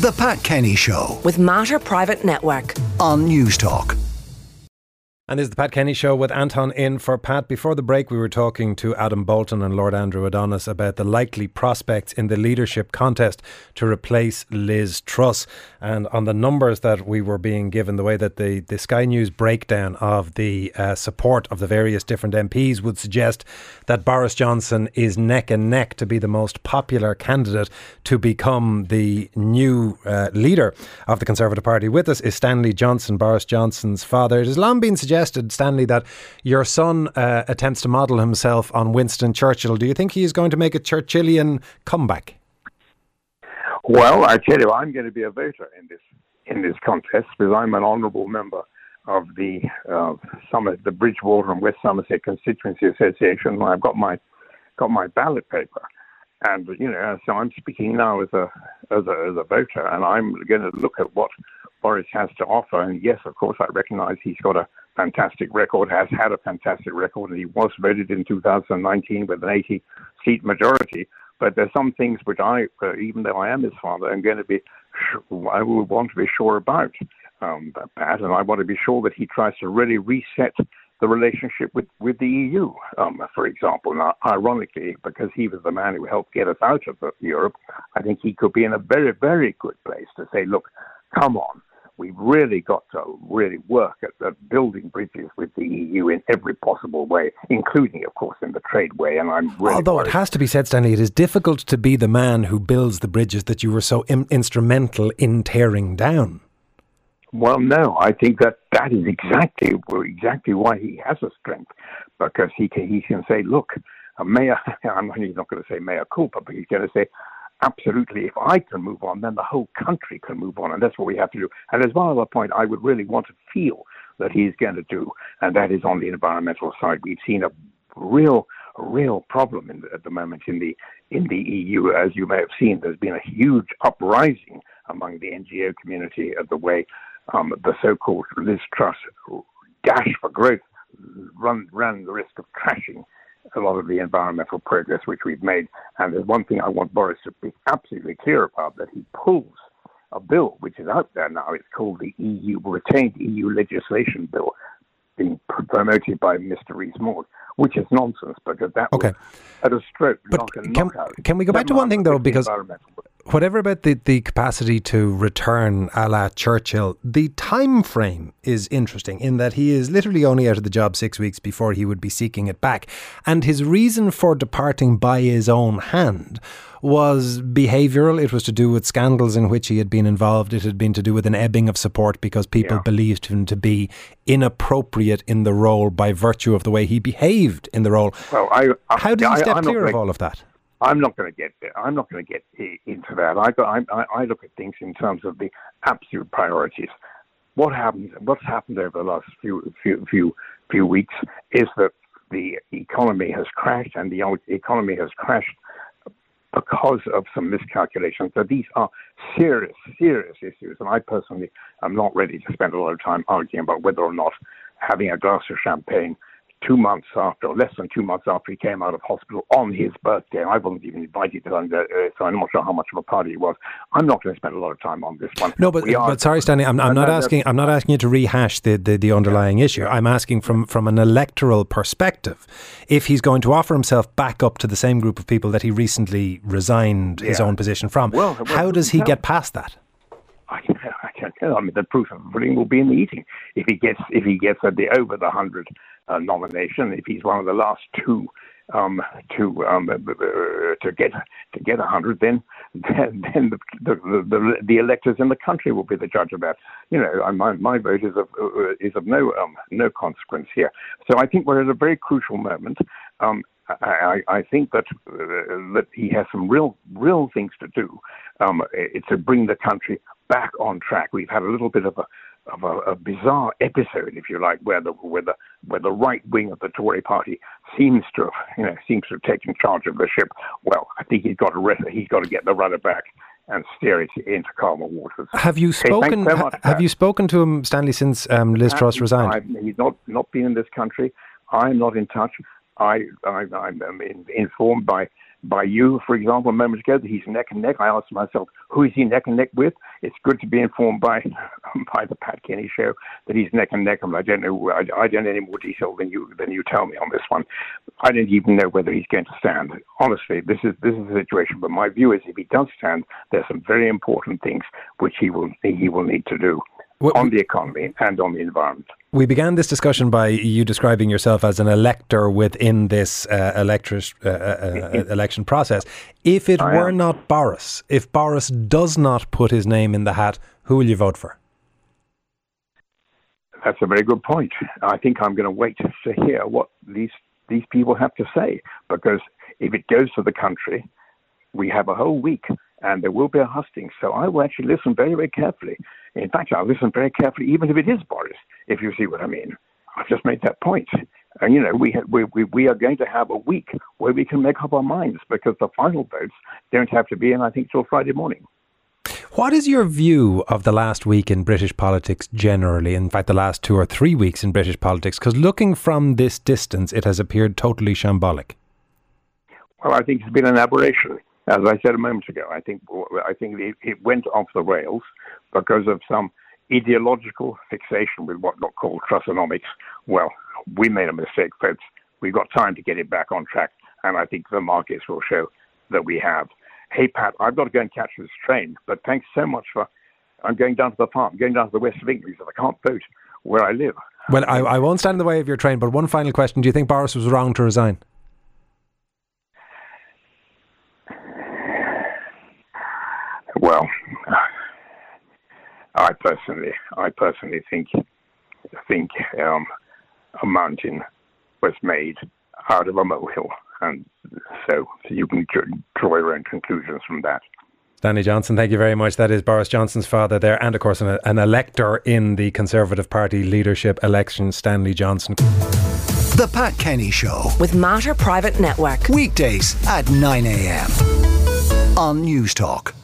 The Pat Kenny Show with Mater Private Network on News Talk. And this is the Pat Kenny Show with Anton in for Pat. Before the break, we were talking to Adam Bolton and Lord Andrew Adonis about the likely prospects in the leadership contest to replace Liz Truss. And on the numbers that we were being given, the way that the Sky News breakdown of the support of the various different MPs would suggest that Boris Johnson is neck and neck to be the most popular candidate to become the new leader of the Conservative Party. With us is Stanley Johnson, Boris Johnson's father. It has long been suggested, Stanley, that your son attempts to model himself on Winston Churchill. Do you think he is going to make a Churchillian comeback? Well, I tell you, I'm going to be a voter in this contest because I'm an honourable member of the Bridgewater and West Somerset Constituency Association. I've got my ballot paper, and so I'm speaking now as a voter, and I'm going to look at what Boris has to offer. And yes, of course, I recognise he's got a fantastic record, has had a fantastic record, and he was voted in 2019 with an 80-seat majority. But there's some things which I, even though I am his father, I will want to be sure about, Pat, and I want to be sure that he tries to really reset the relationship with the EU, for example. Now, ironically, because he was the man who helped get us out of Europe, I think he could be in a very, very good place to say, look, come on, we've really got to really work at building bridges with the EU in every possible way, including, of course, in the trade way. And I'm really Although it has to be said, Stanley, it is difficult to be the man who builds the bridges that you were so instrumental in tearing down. Well, no, I think that is exactly why he has a strength, because he can say, look, he's not going to say mea culpa, but he's going to say, absolutely, if I can move on, then the whole country can move on, and that's what we have to do. And there's one other point I would really want to feel that he's going to do, and that is on the environmental side. We've seen a real problem at the moment in the EU. As you may have seen, there's been a huge uprising among the NGO community of the way the so-called Liz Truss dash for growth ran the risk of trashing a lot of the environmental progress which we've made. And there's one thing I want Boris to be absolutely clear about, that he pulls a bill which is out there now. It's called the Retained EU Legislation Bill, being promoted by Mr. Rees-Mogg, which is nonsense, because that was at a stroke knockout. Can we go back to one thing, though, because whatever about the capacity to return a la Churchill, the time frame is interesting in that he is literally only out of the job 6 weeks before he would be seeking it back. And his reason for departing by his own hand was behavioural. It was to do with scandals in which he had been involved. It had been to do with an ebbing of support because people believed him to be inappropriate in the role by virtue of the way he behaved in the role. Well, how did he step clear of all of that? I'm not going to get there. I'm not going to get into that. I look at things in terms of the absolute priorities. What's happened over the last few weeks is that the economy has crashed, and the economy has crashed because of some miscalculations. So these are serious issues, and I personally am not ready to spend a lot of time arguing about whether or not having a glass of champagne 2 months after, or less than 2 months after he came out of hospital on his birthday. I wasn't even invited to that, so I'm not sure how much of a party it was. I'm not going to spend a lot of time on this one. No, but sorry, Stanley, I'm not asking you to rehash the underlying issue. I'm asking from an electoral perspective, if he's going to offer himself back up to the same group of people that he recently resigned his own position from. How does he get past that? I can't tell. I mean, the proof of the pudding will be in the eating. If he gets over the 100 nomination, if he's one of the last two to get 100, then the electors in the country will be the judge of that. My vote is of no consequence here. So I think we're at a very crucial moment. I think that he has some real things to do to bring the country back on track. We've had a little bit of a bizarre episode, if you like, where the right wing of the Tory party seems to have taken charge of the ship. Well, I think he's got to get the rudder back and steer it into calmer waters. Have you spoken? Have you spoken to him, Stanley, since Liz Truss resigned? He's not been in this country. I'm not in touch. I'm informed by you, for example, a moment ago, that he's neck and neck. I asked myself, who is he neck and neck with? it's good to be informed by the Pat Kenny Show that he's neck and neck. And I don't know any more detail than you tell me on this one. I don't even know whether he's going to stand. Honestly, this is the situation. But my view is, if he does stand, there's some very important things which he will need to do on the economy and on the environment. We began this discussion by you describing yourself as an elector within this election process. If it were not Boris, if Boris does not put his name in the hat, who will you vote for? That's a very good point. I think I'm going to wait to hear what these people have to say, because if it goes to the country, we have a whole week and there will be a hustings. So I will actually listen very, very carefully. In fact, I'll listen very carefully, even if it is Boris, if you see what I mean. I've just made that point. And, we are going to have a week where we can make up our minds, because the final votes don't have to be in, I think, till Friday morning. What is your view of the last week in British politics generally? In fact, the last 2 or 3 weeks in British politics? Because looking from this distance, it has appeared totally shambolic. Well, I think it's been an aberration. As I said a moment ago, I think it went off the rails because of some ideological fixation with what got called Trussonomics. Well, we made a mistake, folks. We've got time to get it back on track, and I think the markets will show that we have. Hey, Pat, I've got to go and catch this train, but thanks so much I'm going down to the farm, going down to the west of England, because I can't vote where I live. Well, I won't stand in the way of your train, but one final question. Do you think Boris was wrong to resign? Well, I personally think a mountain was made out of a molehill, and so you can draw your own conclusions from that. Stanley Johnson, thank you very much. That is Boris Johnson's father there, and of course an elector in the Conservative Party leadership election, Stanley Johnson. The Pat Kenny Show with Mater Private Network. Weekdays at 9 a.m. on News Talk.